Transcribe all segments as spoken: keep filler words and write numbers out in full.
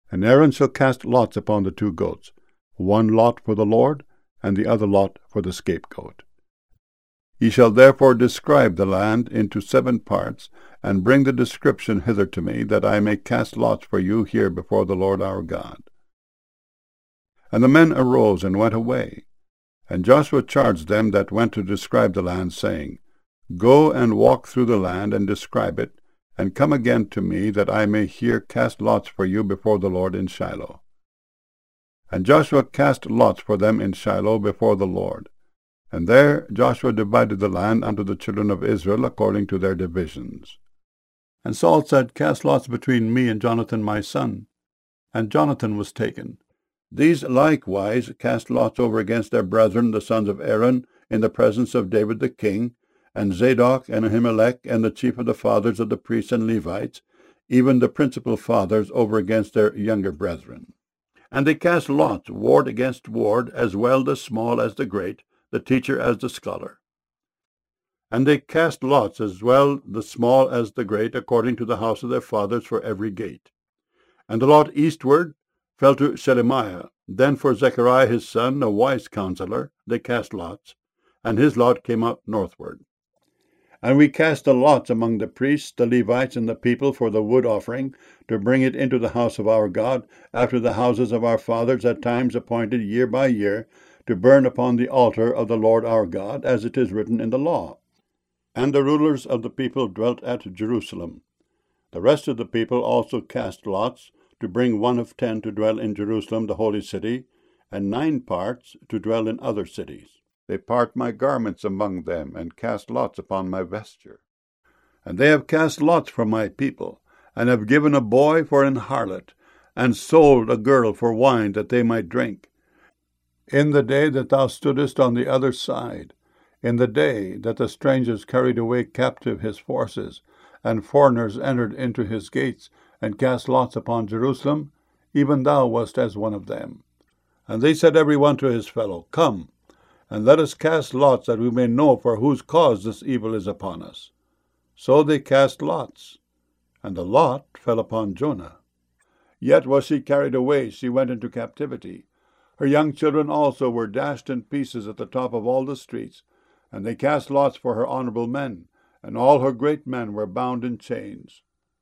And Aaron shall cast lots upon the two goats, one lot for the Lord, and the other lot for the scapegoat. Ye shall therefore describe the land into seven parts, and bring the description hither to me, that I may cast lots for you here before the Lord our God. And the men arose and went away. And Joshua charged them that went to describe the land, saying, Go and walk through the land, and describe it, and come again to me, that I may here cast lots for you before the Lord in Shiloh. And Joshua cast lots for them in Shiloh before the Lord. And there Joshua divided the land unto the children of Israel according to their divisions. And Saul said, Cast lots between me and Jonathan my son. And Jonathan was taken. These likewise cast lots over against their brethren, the sons of Aaron, in the presence of David the king, and Zadok and Ahimelech, and the chief of the fathers of the priests and Levites, even the principal fathers, over against their younger brethren. And they cast lots, ward against ward, as well the small as the great, the teacher as the scholar. And they cast lots, as well the small as the great, according to the house of their fathers, for every gate. And the lot eastward fell to Shelemiah. Then for Zechariah his son, a wise counselor, they cast lots, and his lot came out northward. And we cast the lots among the priests, the Levites, and the people for the wood offering, to bring it into the house of our God, after the houses of our fathers at times appointed year by year, to burn upon the altar of the Lord our God, as it is written in the law. And the rulers of the people dwelt at Jerusalem. The rest of the people also cast lots, to bring one of ten to dwell in Jerusalem the holy city, and nine parts to dwell in other cities. They part my garments among them, and cast lots upon my vesture. And they have cast lots for my people, and have given a boy for an harlot, and sold a girl for wine that they might drink. In the day that thou stoodest on the other side, in the day that the strangers carried away captive his forces, and foreigners entered into his gates, and cast lots upon Jerusalem, even thou wast as one of them. And they said every one to his fellow, Come, and let us cast lots, that we may know for whose cause this evil is upon us. So they cast lots, and the lot fell upon Jonah. Yet was she carried away, she went into captivity. Her young children also were dashed in pieces at the top of all the streets, and they cast lots for her honorable men, and all her great men were bound in chains.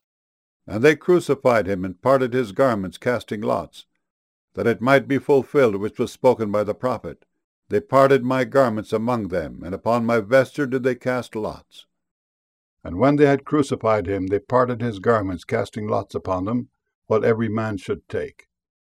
And they crucified him, and parted his garments, casting lots, that it might be fulfilled which was spoken by the prophet. They parted my garments among them, and upon my vesture did they cast lots. And when they had crucified him, they parted his garments, casting lots upon them, what every man should take.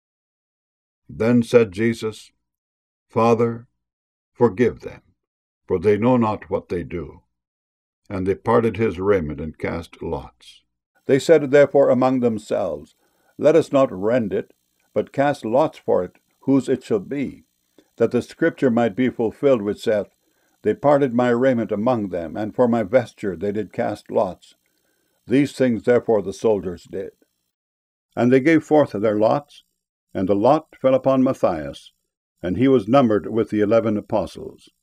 Then said Jesus, Father, forgive them, for they know not what they do. And they parted his raiment, and cast lots. They said therefore among themselves, Let us not rend it, but cast lots for it, whose it shall be, that the scripture might be fulfilled which saith, They parted my raiment among them, and for my vesture they did cast lots. These things therefore the soldiers did. And they gave forth their lots, and the lot fell upon Matthias, and he was numbered with the eleven apostles.